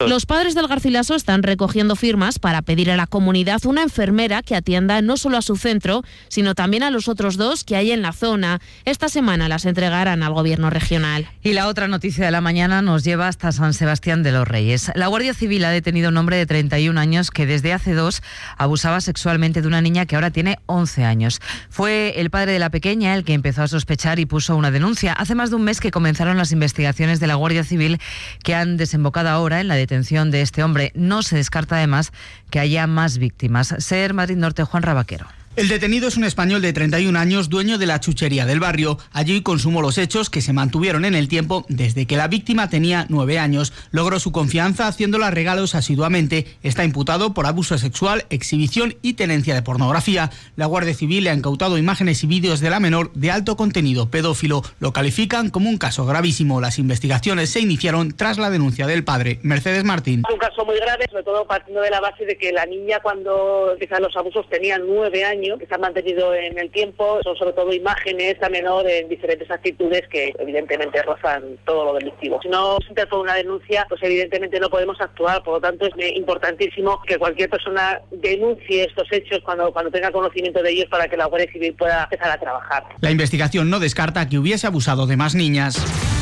Los padres del Garcilaso están recogiendo firmas para pedir a la comunidad una enfermera que atienda no solo a su centro, sino también a los otros 2 que hay en la zona. Esta semana las entregarán al Gobierno regional. Y la otra noticia de la mañana nos lleva hasta San Sebastián de los Reyes. La Guardia Civil ha detenido a un hombre de 31 años que desde hace 2 abusaba sexualmente de una niña que ahora tiene 11 años. Fue el padre de la pequeña el que empezó a sospechar y puso una denuncia. Hace más de un mes que comenzaron las investigaciones de la Guardia Civil que han desembocado ahora en la detención de este hombre. No se descarta además que haya más víctimas. SER Madrid Norte, Juan Rabaquero. El detenido es un español de 31 años, dueño de la chuchería del barrio. Allí consumó los hechos que se mantuvieron en el tiempo desde que la víctima tenía 9 años. Logró su confianza haciéndola regalos asiduamente. Está imputado por abuso sexual, exhibición y tenencia de pornografía. La Guardia Civil le ha incautado imágenes y vídeos de la menor de alto contenido pedófilo. Lo califican como un caso gravísimo. Las investigaciones se iniciaron tras la denuncia del padre. Mercedes Martín. Es un caso muy grave, sobre todo partiendo de la base de que la niña cuando empiezan los abusos tenía 9 años. Que se han mantenido en el tiempo, son sobre todo imágenes a menor en diferentes actitudes que evidentemente rozan todo lo delictivo. Si no se interpone una denuncia, pues evidentemente no podemos actuar, por lo tanto es importantísimo que cualquier persona denuncie estos hechos cuando tenga conocimiento de ellos para que la Guardia Civil pueda empezar a trabajar. La investigación no descarta que hubiese abusado de más niñas.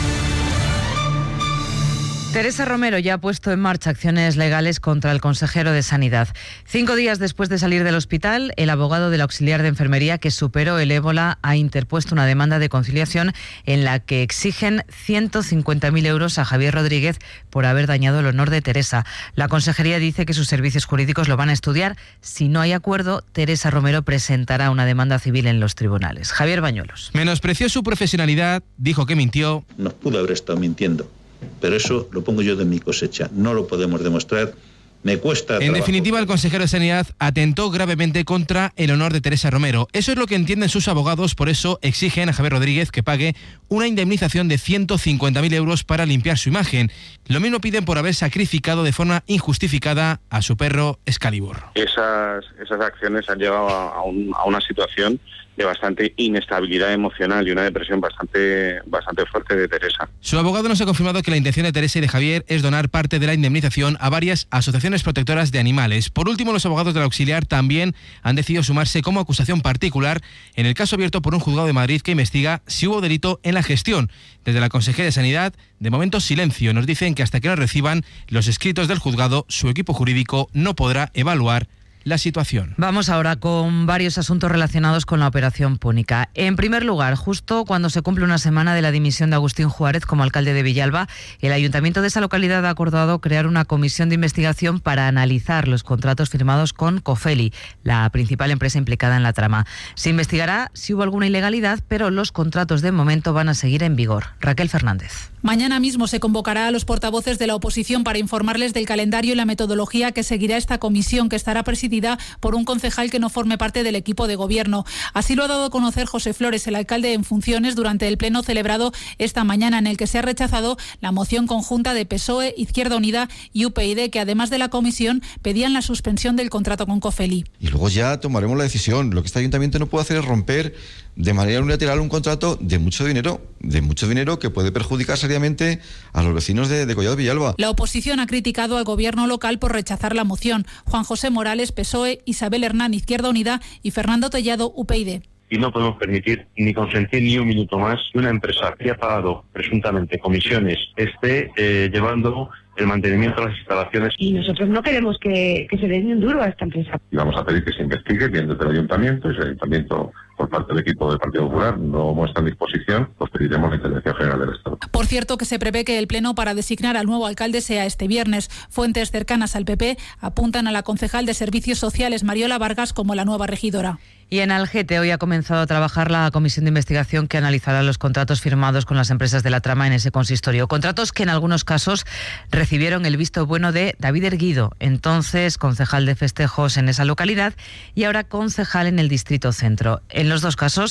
Teresa Romero ya ha puesto en marcha acciones legales contra el consejero de Sanidad. 5 días después de salir del hospital, el abogado del auxiliar de enfermería que superó el ébola ha interpuesto una demanda de conciliación en la que exigen 150.000 euros a Javier Rodríguez por haber dañado el honor de Teresa. La consejería dice que sus servicios jurídicos lo van a estudiar. Si no hay acuerdo, Teresa Romero presentará una demanda civil en los tribunales. Javier Bañuelos. Menospreció su profesionalidad, dijo que mintió. Nos pudo haber estado mintiendo. Pero eso lo pongo yo de mi cosecha. No lo podemos demostrar. Me cuesta trabajo. En definitiva, el consejero de Sanidad atentó gravemente contra el honor de Teresa Romero. Eso es lo que entienden sus abogados, por eso exigen a Javier Rodríguez que pague una indemnización de 150.000 euros para limpiar su imagen. Lo mismo piden por haber sacrificado de forma injustificada a su perro Excalibur. Esas acciones han llevado a una situación de bastante inestabilidad emocional y una depresión bastante fuerte de Teresa. Su abogado nos ha confirmado que la intención de Teresa y de Javier es donar parte de la indemnización a varias asociaciones protectoras de animales. Por último, los abogados del auxiliar también han decidido sumarse como acusación particular en el caso abierto por un juzgado de Madrid que investiga si hubo delito en la gestión. Desde la Consejería de Sanidad, de momento silencio. Nos dicen que hasta que no reciban los escritos del juzgado, su equipo jurídico no podrá evaluar la situación. Vamos ahora con varios asuntos relacionados con la operación Púnica. En primer lugar, justo cuando se cumple una semana de la dimisión de Agustín Juárez como alcalde de Villalba, el ayuntamiento de esa localidad ha acordado crear una comisión de investigación para analizar los contratos firmados con Cofeli, la principal empresa implicada en la trama. Se investigará si hubo alguna ilegalidad, pero los contratos de momento van a seguir en vigor. Raquel Fernández. Mañana mismo se convocará a los portavoces de la oposición para informarles del calendario y la metodología que seguirá esta comisión, que estará presidida por un concejal que no forme parte del equipo de gobierno. Así lo ha dado a conocer José Flores, el alcalde en funciones, durante el pleno celebrado esta mañana, en el que se ha rechazado la moción conjunta de PSOE, Izquierda Unida y UPyD, que además de la comisión pedían la suspensión del contrato con Cofeli. Y luego ya tomaremos la decisión. Lo que este ayuntamiento no puede hacer es romper de manera unilateral un contrato de mucho dinero que puede perjudicar seriamente a los vecinos de Collado Villalba. La oposición ha criticado al gobierno local por rechazar la moción. Juan José Morales, PSOE, Isabel Hernán, Izquierda Unida y Fernando Tellado, UPyD. Y no podemos permitir ni consentir ni un minuto más que una empresa que ha pagado presuntamente comisiones esté llevando el mantenimiento de las instalaciones. Y nosotros no queremos que se dé ni un duro a esta empresa. Y vamos a pedir que se investigue bien desde el ayuntamiento, y si el ayuntamiento por parte del equipo del Partido Popular no muestra disposición, pues pediremos la intervención general del Estado. Por cierto, que se prevé que el pleno para designar al nuevo alcalde sea este viernes. Fuentes cercanas al PP apuntan a la concejal de Servicios Sociales, Mariola Vargas, como la nueva regidora. Y en Algete hoy ha comenzado a trabajar la comisión de investigación que analizará los contratos firmados con las empresas de la trama en ese consistorio. Contratos que en algunos casos recibieron el visto bueno de David Erguido, entonces concejal de festejos en esa localidad y ahora concejal en el Distrito Centro. En los dos casos,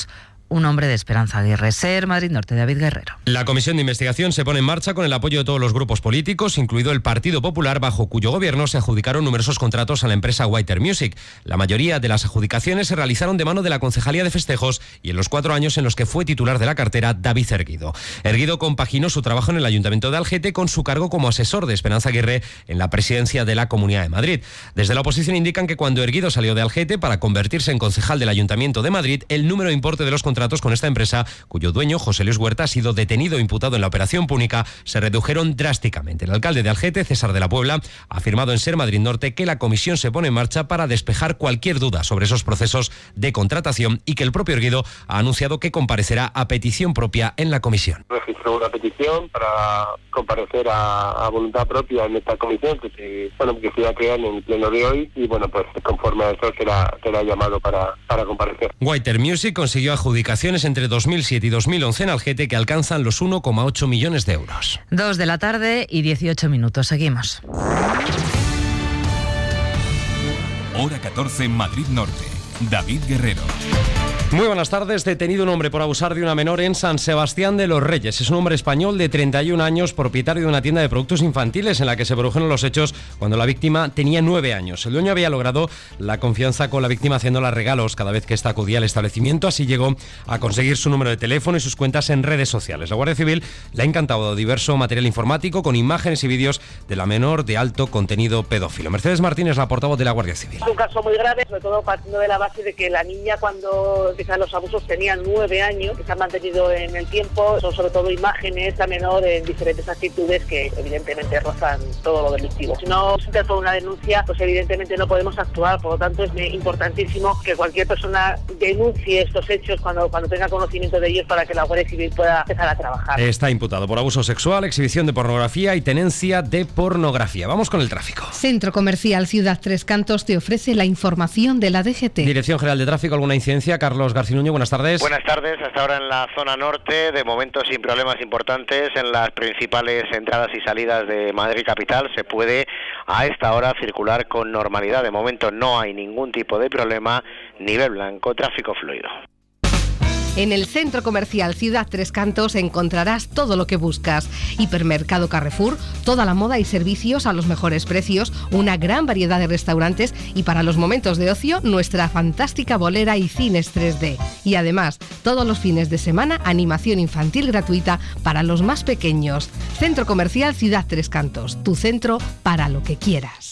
un hombre de Esperanza Aguirre. SER Madrid Norte, David Guerrero. La comisión de investigación se pone en marcha con el apoyo de todos los grupos políticos, incluido el Partido Popular, bajo cuyo gobierno se adjudicaron numerosos contratos a la empresa Whiter Music. La mayoría de las adjudicaciones se realizaron de mano de la Concejalía de Festejos y en los 4 años en los que fue titular de la cartera David Erguido. Erguido compaginó su trabajo en el Ayuntamiento de Algete con su cargo como asesor de Esperanza Aguirre en la presidencia de la Comunidad de Madrid. Desde la oposición indican que cuando Erguido salió de Algete para convertirse en concejal del Ayuntamiento de Madrid, el número e importe de los contratos con esta empresa, cuyo dueño, José Luis Huerta, ha sido detenido e imputado en la operación Púnica, se redujeron drásticamente. El alcalde de Algete, César de la Puebla, ha afirmado en SER Madrid Norte que la comisión se pone en marcha para despejar cualquier duda sobre esos procesos de contratación y que el propio Erguido ha anunciado que comparecerá a petición propia en la comisión. Registró una petición para comparecer a voluntad propia en esta comisión que se va a crear en el pleno de hoy y pues conforme a eso será llamado para comparecer. Whiter Music consiguió adjudicaciones entre 2007 y 2011 en Algete que alcanzan los 1,8 millones de euros. 2 de la tarde y 18 minutos. Seguimos. Hora 14 en Madrid Norte. David Guerrero. Muy buenas tardes. Detenido un hombre por abusar de una menor en San Sebastián de los Reyes. Es un hombre español de 31 años, propietario de una tienda de productos infantiles en la que se produjeron los hechos cuando la víctima tenía 9 años. El dueño había logrado la confianza con la víctima haciéndola regalos cada vez que ésta acudía al establecimiento. Así llegó a conseguir su número de teléfono y sus cuentas en redes sociales. La Guardia Civil le ha encantado diverso material informático con imágenes y vídeos de la menor de alto contenido pedófilo. Mercedes Martínez, la portavoz de la Guardia Civil. Es un caso muy grave, sobre todo partiendo de la base de que la niña cuando empiezan los abusos tenía 9 años, que se han mantenido en el tiempo. Son sobre todo imágenes a menor en diferentes actitudes que evidentemente rozan todo lo delictivo. Si no se trata de una denuncia, pues evidentemente no podemos actuar. Por lo tanto, es importantísimo que cualquier persona denuncie estos hechos cuando tenga conocimiento de ellos para que la Guardia Civil pueda empezar a trabajar. Está imputado por abuso sexual, exhibición de pornografía y tenencia de pornografía. Vamos con el tráfico. Centro Comercial Ciudad Tres Cantos te ofrece la información de la DGT. Dirección General de Tráfico, ¿alguna incidencia? Carlos Garcinuño, buenas tardes. Buenas tardes, hasta ahora en la zona norte, de momento sin problemas importantes. En las principales entradas y salidas de Madrid capital se puede a esta hora circular con normalidad. De momento no hay ningún tipo de problema, nivel blanco, tráfico fluido. En el Centro Comercial Ciudad Tres Cantos encontrarás todo lo que buscas. Hipermercado Carrefour, toda la moda y servicios a los mejores precios, una gran variedad de restaurantes y para los momentos de ocio, nuestra fantástica bolera y cines 3D. Y además, todos los fines de semana, animación infantil gratuita para los más pequeños. Centro Comercial Ciudad Tres Cantos, tu centro para lo que quieras.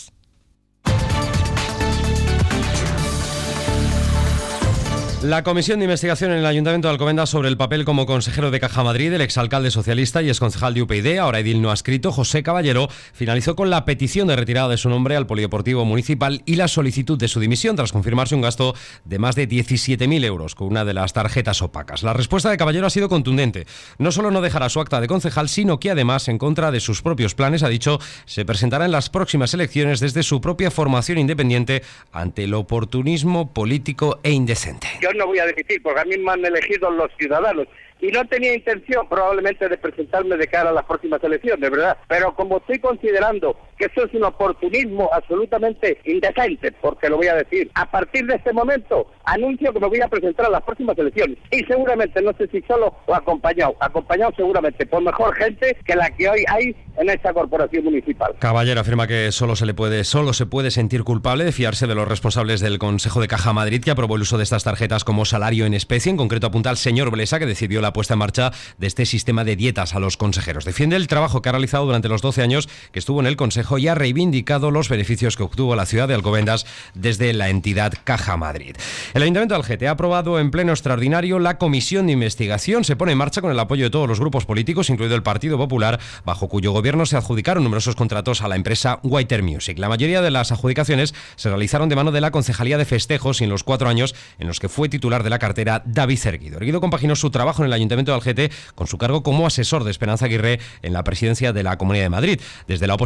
La comisión de investigación en el Ayuntamiento de Alcobendas sobre el papel como consejero de Caja Madrid, el exalcalde socialista y exconcejal de UPyD, ahora edil no adscrito, José Caballero, finalizó con la petición de retirada de su nombre al Polideportivo Municipal y la solicitud de su dimisión tras confirmarse un gasto de más de 17.000 euros con una de las tarjetas opacas. La respuesta de Caballero ha sido contundente. No solo no dejará su acta de concejal, sino que además, en contra de sus propios planes, ha dicho, se presentará en las próximas elecciones desde su propia formación independiente ante el oportunismo político e indecente. Yo no voy a dimitir porque a mí me han elegido los ciudadanos y no tenía intención probablemente de presentarme de cara a las próximas elecciones, ¿verdad? Pero como estoy considerando que eso es un oportunismo absolutamente indecente, porque lo voy a decir, a partir de este momento anuncio que me voy a presentar a las próximas elecciones y seguramente, no sé si solo o acompañado seguramente por mejor gente que la que hoy hay en esta corporación municipal. Caballero afirma que solo se puede sentir culpable de fiarse de los responsables del Consejo de Caja Madrid que aprobó el uso de estas tarjetas como salario en especie. En concreto apunta al señor Blesa, que decidió la puesta en marcha de este sistema de dietas a los consejeros. Defiende el trabajo que ha realizado durante los 12 años que estuvo en el Consejo y ha reivindicado los beneficios que obtuvo la ciudad de Alcobendas desde la entidad Caja Madrid. El Ayuntamiento de Algete ha aprobado en pleno extraordinario la comisión de investigación. Se pone en marcha con el apoyo de todos los grupos políticos, incluido el Partido Popular, bajo cuyo gobierno se adjudicaron numerosos contratos a la empresa Whiter Music. La mayoría de las adjudicaciones se realizaron de mano de la Concejalía de Festejos y en los 4 años en los que fue titular de la cartera David Erguido. Erguido compaginó su trabajo en el Ayuntamiento de Algete con su cargo como asesor de Esperanza Aguirre en la presidencia de la Comunidad de Madrid. Desde la oposición indican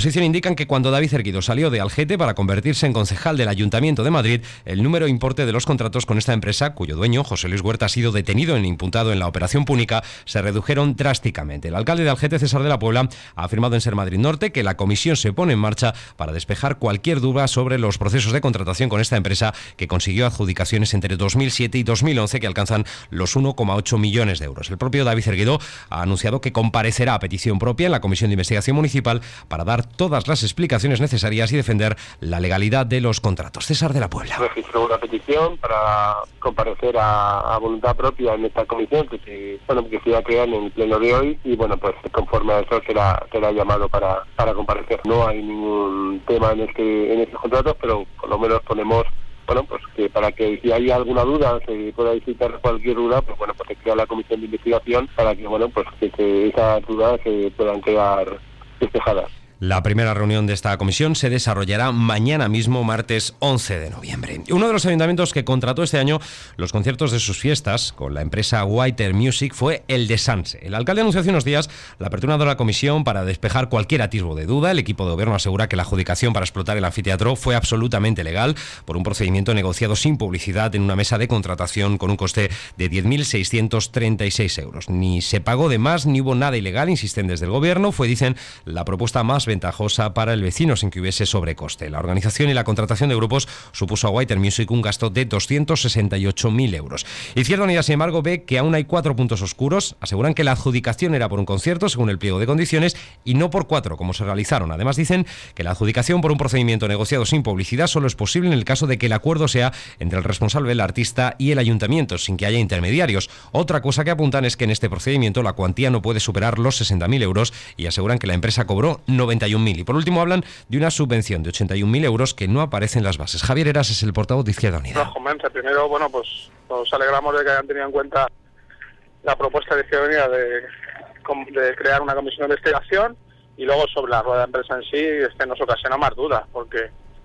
explican que cuando David Erguido salió de Algete para convertirse en concejal del Ayuntamiento de Madrid, el número e importe de los contratos con esta empresa, cuyo dueño, José Luis Huerta, ha sido detenido e imputado en la Operación Púnica, se redujeron drásticamente. El alcalde de Algete, César de la Puebla, ha afirmado en Ser Madrid Norte que la comisión se pone en marcha para despejar cualquier duda sobre los procesos de contratación con esta empresa, que consiguió adjudicaciones entre 2007 y 2011 que alcanzan los 1,8 millones de euros. El propio David Erguido ha anunciado que comparecerá a petición propia en la Comisión de Investigación Municipal para dar todas las explicaciones necesarias y defender la legalidad de los contratos. César de la Puebla. Registró una petición para comparecer a voluntad propia en esta comisión que se iba a crear en el pleno de hoy y pues conforme a eso será llamado para comparecer. No hay ningún tema en estos contratos, pero por lo menos ponemos que para que si hay alguna duda, se pueda visitar cualquier duda, pues se crea la comisión de investigación para que esas dudas se puedan quedar despejadas. La primera reunión de esta comisión se desarrollará mañana mismo, martes 11 de noviembre. Uno de los ayuntamientos que contrató este año los conciertos de sus fiestas con la empresa Whiter Music fue el de Sanse. El alcalde anunció hace unos días la apertura de la comisión para despejar cualquier atisbo de duda. El equipo de gobierno asegura que la adjudicación para explotar el anfiteatro fue absolutamente legal por un procedimiento negociado sin publicidad en una mesa de contratación con un coste de 10.636 euros. Ni se pagó de más ni hubo nada ilegal, insisten desde el gobierno. Fue, dicen, la propuesta más ventajosa para el vecino sin que hubiese sobrecoste. La organización y la contratación de grupos supuso a Whiter Music un gasto de 268.000 euros. Izquierda Unida, sin embargo, ve que aún hay 4 puntos oscuros. Aseguran que la adjudicación era por un concierto, según el pliego de condiciones, y no por 4, como se realizaron. Además, dicen que la adjudicación por un procedimiento negociado sin publicidad solo es posible en el caso de que el acuerdo sea entre el responsable, el artista y el ayuntamiento, sin que haya intermediarios. Otra cosa que apuntan es que en este procedimiento la cuantía no puede superar los 60.000 euros y aseguran que la empresa cobró 91.000. Y por último hablan de una subvención de 81.000 euros que no aparece en las bases. Javier Heras es el portavoz de Izquierda Unida. Nos convence. Primero, nos alegramos de que hayan tenido en cuenta la propuesta de Izquierda Unida de crear una comisión de investigación, y luego sobre la rueda de empresa en sí, nos ocasiona más dudas, porque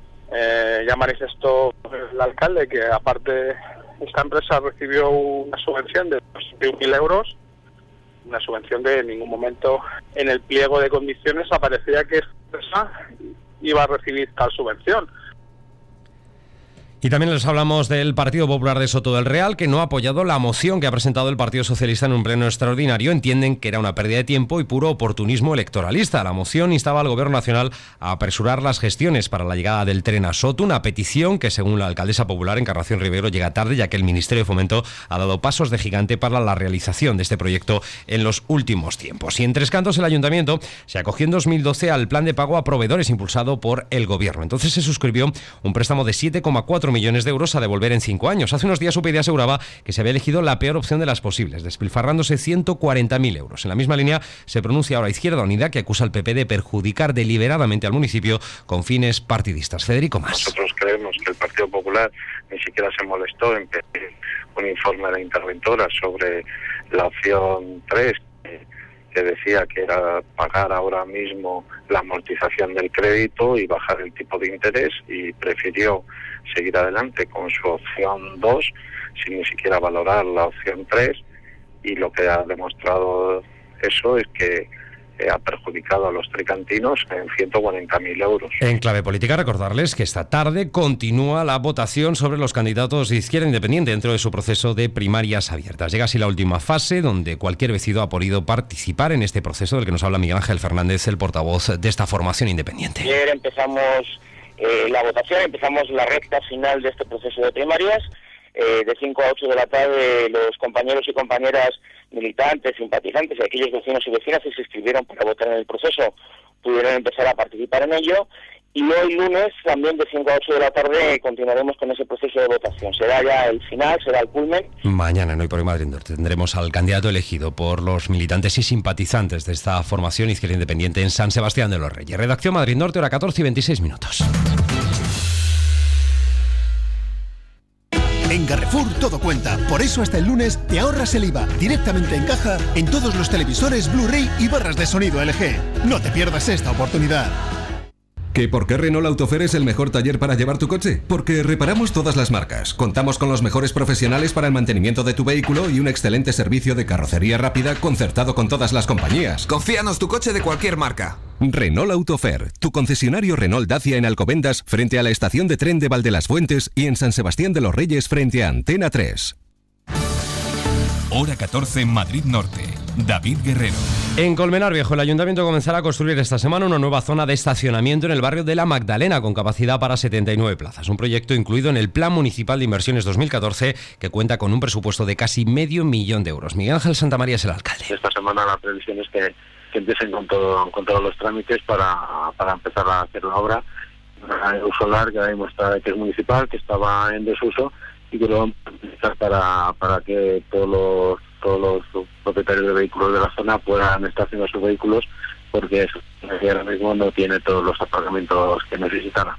ya manifestó el alcalde que aparte esta empresa recibió una subvención de 61.000 euros, una subvención que en ningún momento en el pliego de condiciones aparecía que esta empresa iba a recibir tal subvención. Y también les hablamos del Partido Popular de Soto del Real, que no ha apoyado la moción que ha presentado el Partido Socialista en un pleno extraordinario. Entienden que era una pérdida de tiempo y puro oportunismo electoralista. La moción instaba al Gobierno Nacional a apresurar las gestiones para la llegada del tren a Soto, una petición que, según la alcaldesa popular Encarnación Rivero, llega tarde, ya que el Ministerio de Fomento ha dado pasos de gigante para la realización de este proyecto en los últimos tiempos. Y en Tres Cantos, el Ayuntamiento se acogió en 2012 al plan de pago a proveedores impulsado por el Gobierno. Entonces se suscribió un préstamo de 7,4 millones de euros a devolver en 5 años. Hace unos días UPyD aseguraba que se había elegido la peor opción de las posibles, despilfarrándose 140.000 euros. En la misma línea se pronuncia ahora Izquierda Unida, que acusa al PP de perjudicar deliberadamente al municipio con fines partidistas. Federico Mas. Nosotros creemos que el Partido Popular ni siquiera se molestó en pedir un informe de la interventora sobre la opción 3, que decía que era pagar ahora mismo la amortización del crédito y bajar el tipo de interés, y prefirió seguir adelante con su opción 2 sin ni siquiera valorar la opción 3, y lo que ha demostrado eso es que ha perjudicado a los tricantinos en 140.000 euros. En clave política, recordarles que esta tarde continúa la votación sobre los candidatos de Izquierda Independiente dentro de su proceso de primarias abiertas. Llega así la última fase, donde cualquier vecino ha podido participar en este proceso del que nos habla Miguel Ángel Fernández, el portavoz de esta formación independiente. Ayer empezamos la votación, empezamos la recta final de este proceso de primarias. De 5 a 8 de la tarde los compañeros y compañeras militantes, simpatizantes y aquellos vecinos y vecinas que se inscribieron para votar en el proceso pudieron empezar a participar en ello, y hoy lunes también de 5 a 8 de la tarde continuaremos con ese proceso de votación. Será ya el final, será el culmen. Mañana en Hoy por Hoy Madrid Norte tendremos al candidato elegido por los militantes y simpatizantes de esta formación Izquierda Independiente en San Sebastián de los Reyes. Redacción Madrid Norte, hora 14:26. En Carrefour todo cuenta, por eso hasta el lunes te ahorras el IVA directamente en caja en todos los televisores Blu-ray y barras de sonido LG. No te pierdas esta oportunidad. ¿Que por qué Renault Autofer es el mejor taller para llevar tu coche? Porque reparamos todas las marcas, contamos con los mejores profesionales para el mantenimiento de tu vehículo y un excelente servicio de carrocería rápida concertado con todas las compañías. Confíanos tu coche de cualquier marca. Renault Autofer, tu concesionario Renault Dacia en Alcobendas frente a la estación de tren de Valdelasfuentes y en San Sebastián de los Reyes frente a Antena 3. Hora 14 en Madrid Norte. David Guerrero. En Colmenar Viejo, el Ayuntamiento comenzará a construir esta semana una nueva zona de estacionamiento en el barrio de La Magdalena, con capacidad para 79 plazas. Un proyecto incluido en el Plan Municipal de Inversiones 2014, que cuenta con un presupuesto de casi €500.000. Miguel Ángel Santamaría es el alcalde. Esta semana la previsión es que empiecen con todos los trámites para empezar a hacer la obra. El solar, que ahora mismo que es municipal, que estaba en desuso, y que lo vamos a utilizar para que todos los propietarios de vehículos de la zona puedan estacionar sus vehículos, porque ahora mismo no tiene todos los aparcamientos que necesitará.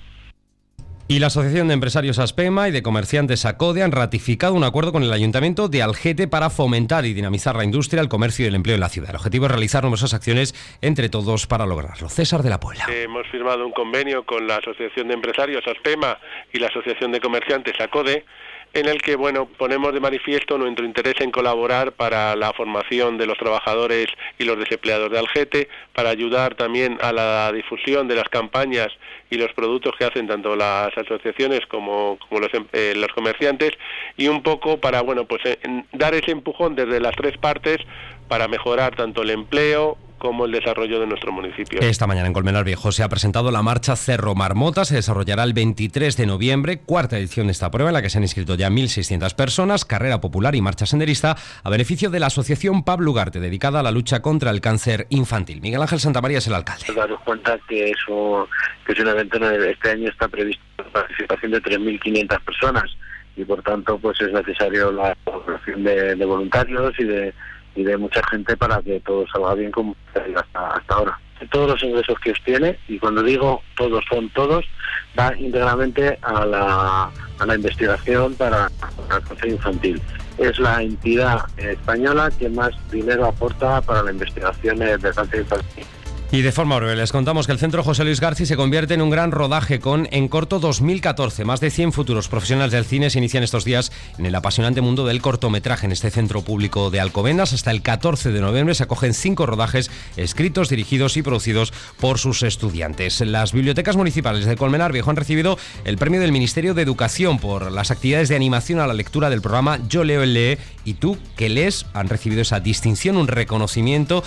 Y la Asociación de Empresarios Aspema y de Comerciantes ACODE han ratificado un acuerdo con el Ayuntamiento de Algete para fomentar y dinamizar la industria, el comercio y el empleo en la ciudad. El objetivo es realizar numerosas acciones entre todos para lograrlo. César de la Puebla. Hemos firmado un convenio con la Asociación de Empresarios Aspema y la Asociación de Comerciantes ACODE, en el que ponemos de manifiesto nuestro interés en colaborar para la formación de los trabajadores y los desempleados de Algete, para ayudar también a la difusión de las campañas y los productos que hacen tanto las asociaciones como los comerciantes, y un poco para dar ese empujón desde las tres partes para mejorar tanto el empleo como el desarrollo de nuestro municipio. Esta mañana en Colmenar Viejo se ha presentado la marcha Cerro Marmota. Se desarrollará el 23 de noviembre, cuarta edición de esta prueba, en la que se han inscrito ya 1.600 personas, carrera popular y marcha senderista a beneficio de la Asociación Pablo Ugarte, dedicada a la lucha contra el cáncer infantil. Miguel Ángel Santamaría es el alcalde. Daros cuenta que es un evento, este año está prevista la participación de 3.500 personas, y por tanto pues es necesario la colaboración de voluntarios y de mucha gente para que todo salga bien como hasta ahora. Todos los ingresos que obtiene, y cuando digo todos son todos, va íntegramente a la investigación para el cáncer infantil. Es la entidad española que más dinero aporta para la investigación del cáncer infantil. Y de forma breve les contamos que el Centro José Luis García se convierte en un gran rodaje con En Corto 2014. Más de 100 futuros profesionales del cine se inician estos días en el apasionante mundo del cortometraje en este centro público de Alcobendas. Hasta el 14 de noviembre se acogen 5 rodajes escritos, dirigidos y producidos por sus estudiantes. Las bibliotecas municipales de Colmenar Viejo han recibido el premio del Ministerio de Educación por las actividades de animación a la lectura del programa Yo Leo el Lee y Tú que lees. Han recibido esa distinción, un reconocimiento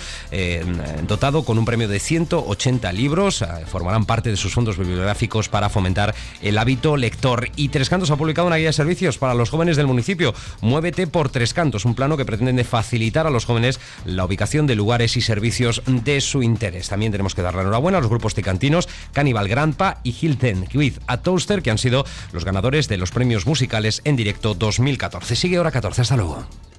dotado con un premio de 180 libros, formarán parte de sus fondos bibliográficos para fomentar el hábito lector. Y Tres Cantos ha publicado una guía de servicios para los jóvenes del municipio, Muévete por Tres Cantos, un plano que pretende facilitar a los jóvenes la ubicación de lugares y servicios de su interés. También tenemos que dar la enhorabuena a los grupos ticantinos Cannibal Grandpa y Hilton with a Toaster, que han sido los ganadores de los premios musicales en directo 2014. Sigue Hora 14, hasta luego.